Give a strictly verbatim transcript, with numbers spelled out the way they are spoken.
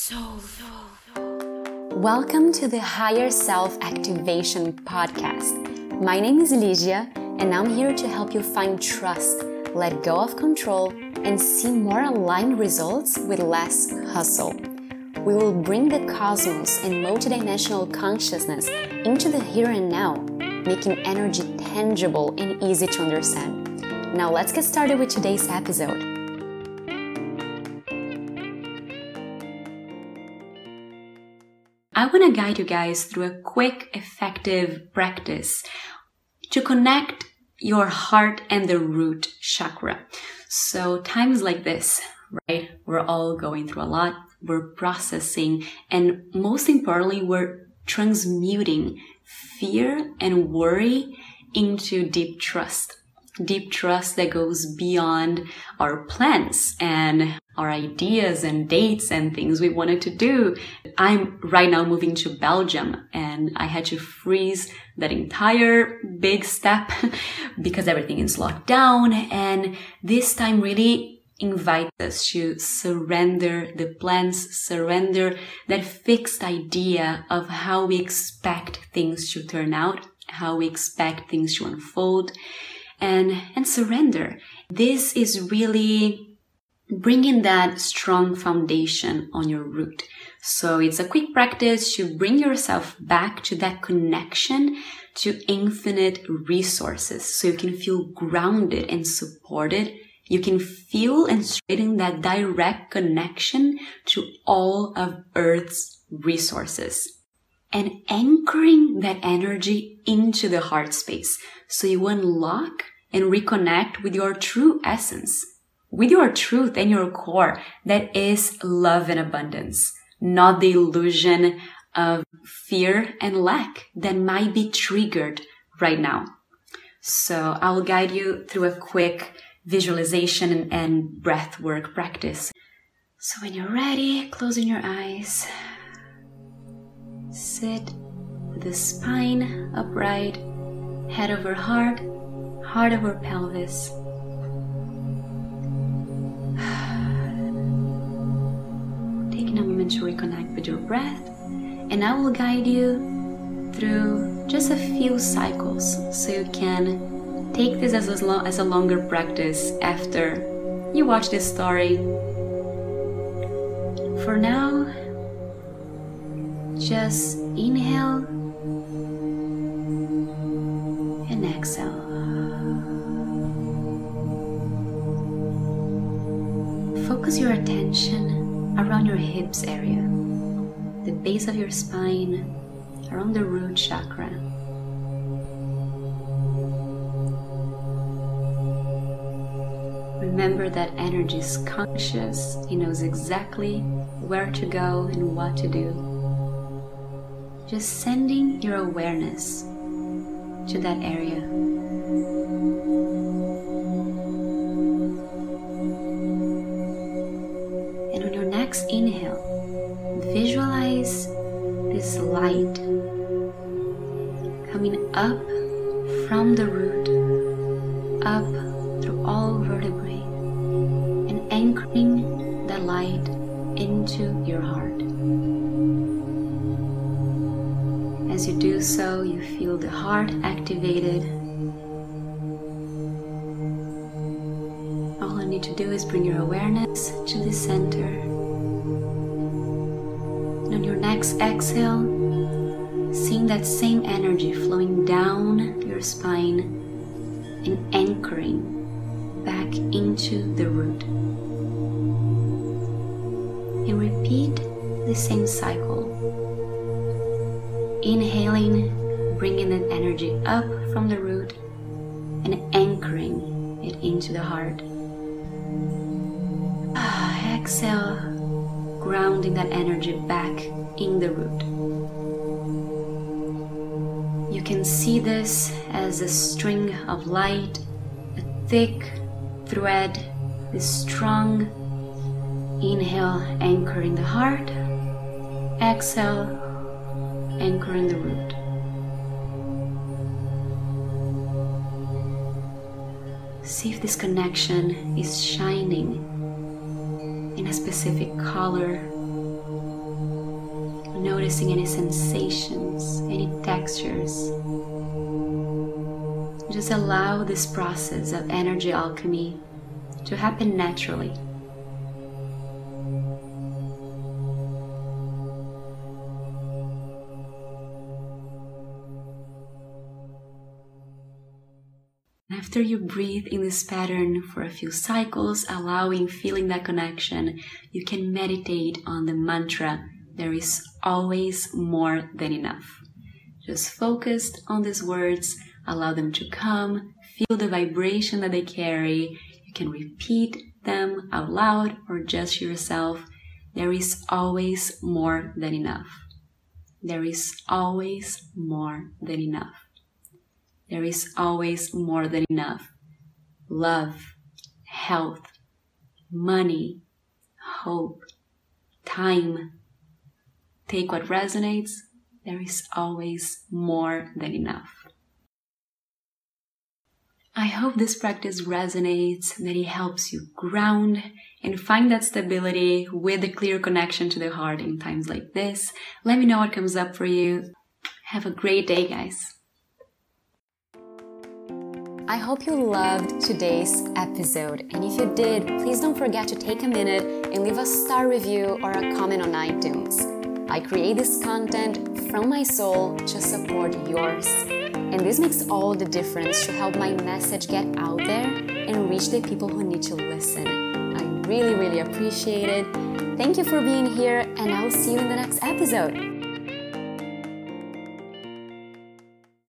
Soul. Welcome to the Higher Self Activation Podcast. My name is Ligia, and I'm here to help you find trust, let go of control, and see more aligned results with less hustle. We will bring the cosmos and multidimensional consciousness into the here and now, making energy tangible and easy to understand. Now let's get started with today's episode. I want to guide you guys through a quick, effective practice to connect your heart and the root chakra. So times like this, right? We're all going through a lot. We're processing, and most importantly, we're transmuting fear and worry into deep trust. Deep trust that goes beyond our plans and our ideas and dates and things we wanted to do. I'm right now moving to Belgium, and I had to freeze that entire big step because everything is locked down. And this time really invites us to surrender the plans, surrender that fixed idea of how we expect things to turn out, how we expect things to unfold. And, and surrender. This is really bringing that strong foundation on your root. So it's a quick practice to bring yourself back to that connection to infinite resources. So you can feel grounded and supported. You can feel and straighten that direct connection to all of Earth's resources. And anchoring that energy into the heart space. So you unlock and reconnect with your true essence, with your truth and your core that is love and abundance, not the illusion of fear and lack that might be triggered right now. So I'll guide you through a quick visualization and breath work practice. So when you're ready, closing your eyes. Sit with the spine upright, head over heart, heart over pelvis. Taking a moment to reconnect with your breath, and I will guide you through just a few cycles so you can take this as a, long, as a longer practice after you watch this story. For now, just inhale and exhale. Focus your attention around your hips area, the base of your spine, around the root chakra. Remember that energy is conscious. It knows exactly where to go and what to do. Just sending your awareness to that area. And on your next inhale, visualize this light coming up from the root, up through all vertebrae, and anchoring that light into your heart. As you do so, you feel the heart activated. All I need to do is bring your awareness to the center. And on your next exhale, seeing that same energy flowing down your spine and anchoring back into the root. And repeat the same cycle. Inhaling, bringing that energy up from the root and anchoring it into the heart. Ah, exhale, grounding that energy back in the root. You can see this as a string of light, a thick thread, this strong inhale anchoring the heart, exhale anchoring the root. See if this connection is shining in a specific color noticing any sensations, any textures. Just allow this process of energy alchemy to happen naturally. After you breathe in this pattern for a few cycles, allowing, feeling that connection, you can meditate on the mantra, there is always more than enough. Just focused on these words, allow them to come, feel the vibration that they carry. You can repeat them out loud or just to yourself. There is always more than enough. There is always more than enough. There is always more than enough. Love, health, money, hope, time. Take what resonates. There is always more than enough. I hope this practice resonates, that it helps you ground and find that stability with a clear connection to the heart in times like this. Let me know what comes up for you. Have a great day, guys. I hope you loved today's episode, and if you did, please don't forget to take a minute and leave a star review or a comment on iTunes. I create this content from my soul to support yours, and this makes all the difference to help my message get out there and reach the people who need to listen. I really, really appreciate it. Thank you for being here, and I'll see you in the next episode.